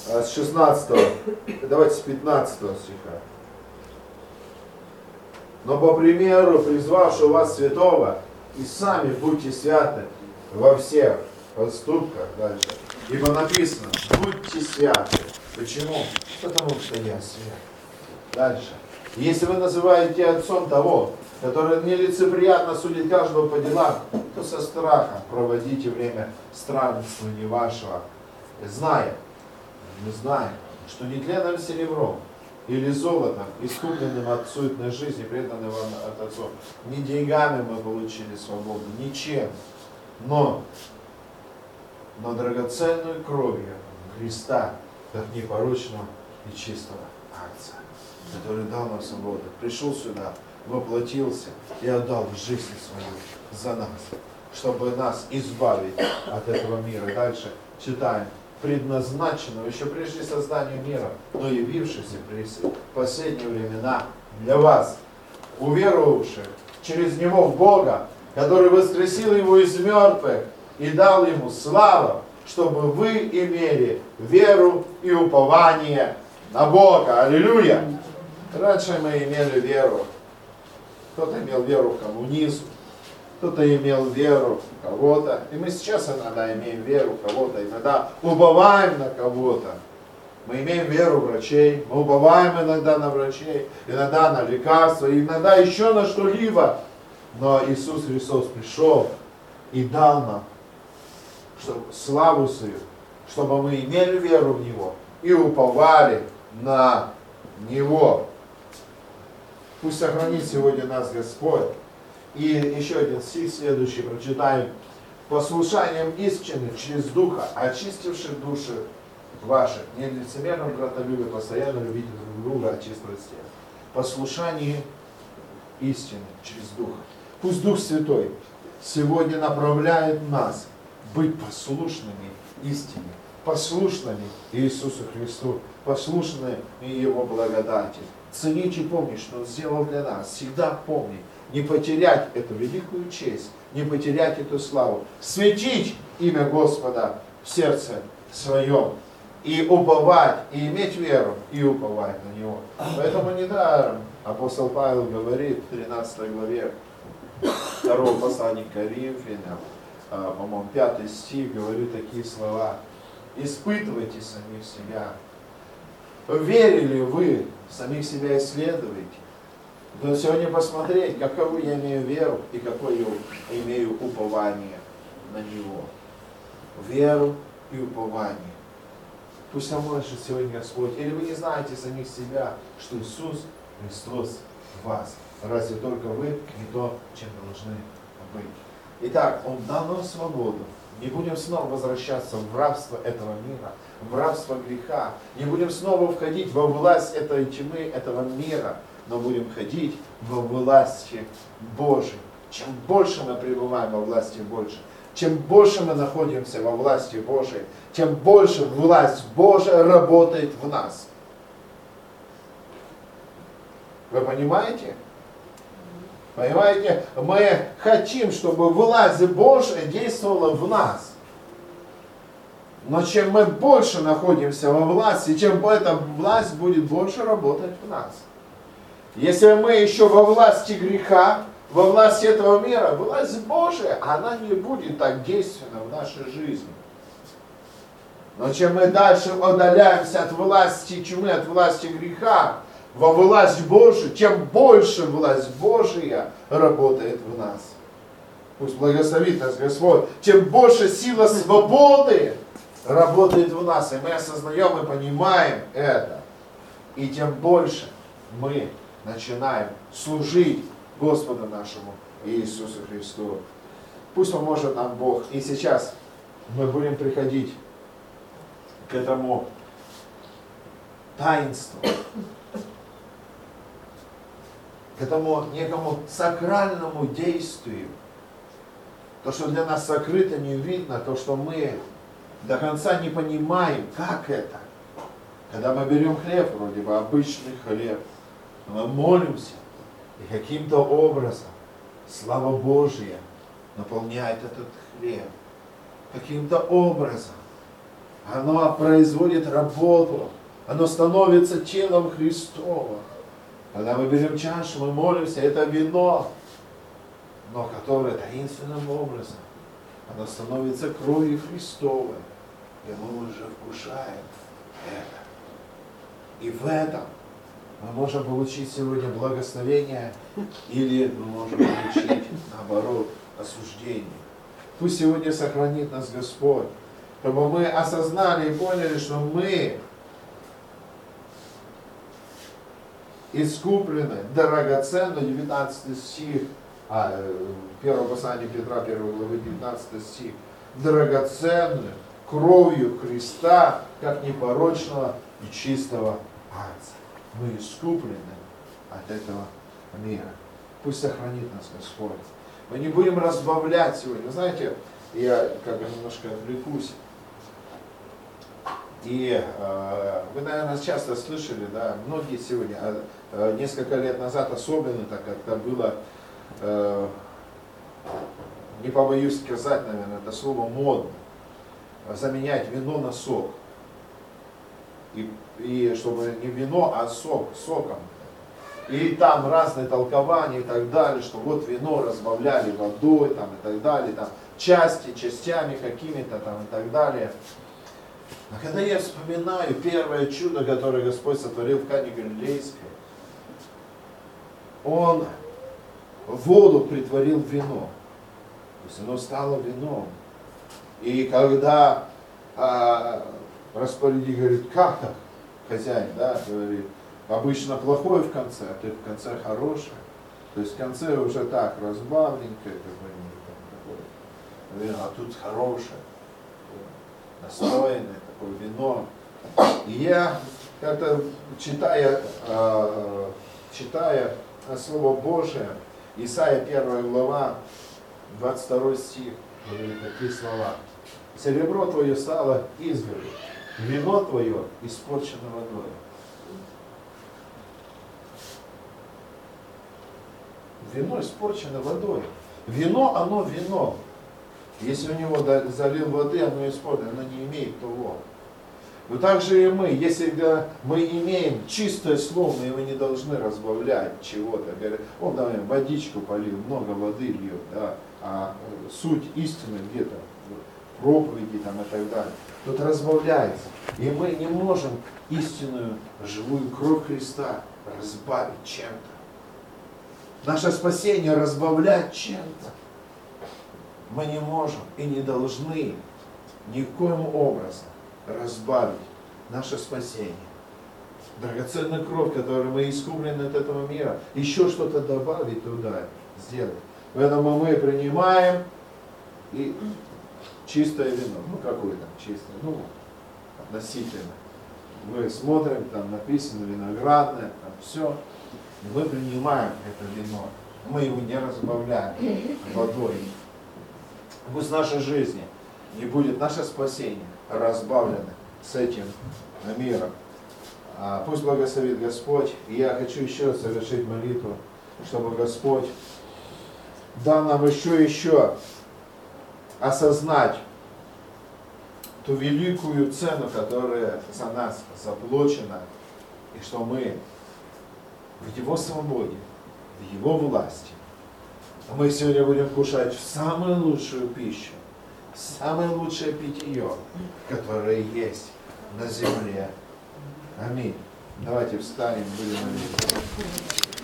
с 16, давайте с 15 стиха. Но по примеру призвавшего вас святого, и сами будьте святы во всех поступках. Дальше. Ибо написано, будьте святы. Почему? Потому что я свят. Дальше. Если вы называете отцом того, который нелицеприятно судит каждого по делам, то со страхом проводите время странствования вашего, зная, мы знаем, что нетленным серебром или золотом, искупленным от суетной жизни, преданным вам от отцов, не деньгами мы получили свободу, ничем, но драгоценную кровью Христа, как непорочного и чистого акция, который дал нам свободу, пришел сюда, воплотился и отдал жизнь свою за нас, чтобы нас избавить от этого мира. Дальше читаем. Предназначенного еще прежде создания мира, но явившегося при последние времена для вас, уверовавших через Него в Бога, который воскресил Его из мертвых и дал Ему славу, чтобы вы имели веру и упование на Бога. Аллилуйя! Раньше мы имели веру. Кто-то имел веру в коммунизм, кто-то имел веру в кого-то. И мы сейчас иногда имеем веру в кого-то, иногда уповаем на кого-то. Мы имеем веру в врачей, мы уповаем иногда на врачей, иногда на лекарства, иногда еще на что-либо. Но Иисус Христос пришел и дал нам славу свою, чтобы мы имели веру в Него и уповали на Него. Пусть сохранит сегодня нас Господь. И еще один стих следующий прочитаем. Послушанием истины через Духа, очистивших души ваших, не лицемерном братолюбии, постоянно любите друг друга от чистости. Послушание истины через Духа. Пусть Дух Святой сегодня направляет нас быть послушными истине, послушными Иисусу Христу, послушными Его благодати. Ценить и помнить, что Он сделал для нас. Всегда помнить. Не потерять эту великую честь, не потерять эту славу. Светить имя Господа в сердце своем. И уповать, и иметь веру, и уповать на Него. Поэтому недаром апостол Павел говорит в 13 главе 2 послания к Коринфянам, по-моему, 5 стих, говорит такие слова. Испытывайте самих себя. Верили вы, самих себя исследуете. То сегодня посмотреть, каковую я имею веру и какое я имею упование на Него. Веру и упование. Пусть поможет сегодня Господь. Или вы не знаете самих себя, что Иисус Христос в вас. Разве только вы не то, чем должны быть. Итак, Он дал нам свободу. Не будем снова возвращаться в рабство этого мира, в рабство греха. Не будем снова входить во власть этой тьмы, этого мира, но будем ходить во власти Божьей. Чем больше мы пребываем во власти Божьей, чем больше мы находимся во власти Божьей, тем больше власть Божья работает в нас. Вы понимаете? Понимаете? Мы хотим, чтобы власть Божья действовала в нас. Но чем мы больше находимся во власти, чем эта власть будет больше работать в нас. Если мы еще во власти греха, во власти этого мира, власть Божия, она не будет так действенна в нашей жизни. Но чем мы дальше удаляемся от власти тьмы, от власти греха, во власть Божию, тем больше власть Божия работает в нас. Пусть благословит нас Господь. Тем больше сила свободы работает в нас. И мы осознаем и понимаем это. И тем больше мы начинаем служить Господу нашему Иисусу Христу. Пусть поможет нам Бог. И сейчас мы будем приходить к этому таинству, к этому некому сакральному действию. То, что для нас сокрыто, не видно, то, что мы до конца не понимаем, как это. Когда мы берем хлеб, вроде бы обычный хлеб, мы молимся, и каким-то образом слава Божья наполняет этот хлеб. Каким-то образом оно производит работу, оно становится телом Христовым. Когда мы берем чашу, мы молимся, это вино, но которое таинственным образом, оно становится кровью Христовой, и мы уже вкушаем это. И в этом мы можем получить сегодня благословение, или мы можем получить, наоборот, осуждение. Пусть сегодня сохранит нас Господь, чтобы мы осознали и поняли, что мы искуплены, драгоценны, 19 стих, 1 послание Петра, 1 главы, 19 стих, драгоценны кровью Христа, как непорочного и чистого агнца. Мы искуплены от этого мира. Пусть сохранит нас Господь. Мы не будем разбавлять сегодня. Знаете, я как бы немножко отвлекусь. И вы, наверное, часто слышали, да, многие сегодня, несколько лет назад особенно, так как-то было, не побоюсь сказать, наверное, это слово модно, заменять вино на сок. И чтобы не вино, а соком. И там разные толкования и так далее, что вот вино разбавляли водой там, и так далее, там, частями какими-то там и так далее. А когда я вспоминаю первое чудо, которое Господь сотворил в Кане Галилейской, Он воду притворил в вино. То есть оно стало вином. И когда распорядитель говорит, как так, хозяин, да, говорит, обычно плохое в конце, а ты в конце хорошее. То есть в конце уже так, разбавленькое, а тут хорошее, настроенное такое вино. И я как-то читая Слово Божие, Исайя 1 глава, 22 стих, говорит такие слова. Серебро твое стало изгорью, вино твое испорчено водой. Вино испорчено водой. Вино, оно вино. Если у него залил воды, оно испорчено, оно не имеет того. Но также и мы, если мы имеем чистое слово, мы его не должны разбавлять чего-то. Говорят, он, давай, водичку полил, много воды льет, да, а суть истины где-то, проповеди там и так далее. Тут разбавляется. И мы не можем истинную живую кровь Христа разбавить чем-то. Наше спасение разбавлять чем-то мы не можем и не должны никоим образом разбавить наше спасение. Драгоценная кровь, которой мы искуплены от этого мира, еще что-то добавить туда, сделать. Поэтому мы принимаем и чистое вино, ну какое там чистое, ну относительно. Мы смотрим, там написано виноградное, там все. И мы принимаем это вино. Мы его не разбавляем водой. Пусть в нашей жизни не будет наше спасение разбавлено с этим миром. Пусть благословит Господь. И я хочу еще совершить молитву, чтобы Господь дал нам еще осознать ту великую цену, которая за нас заплачена, и что мы в Его свободе, в Его власти. Мы сегодня будем кушать самую лучшую пищу, самое лучшее питье, которое есть на земле. Аминь. Давайте встанем, будем молиться.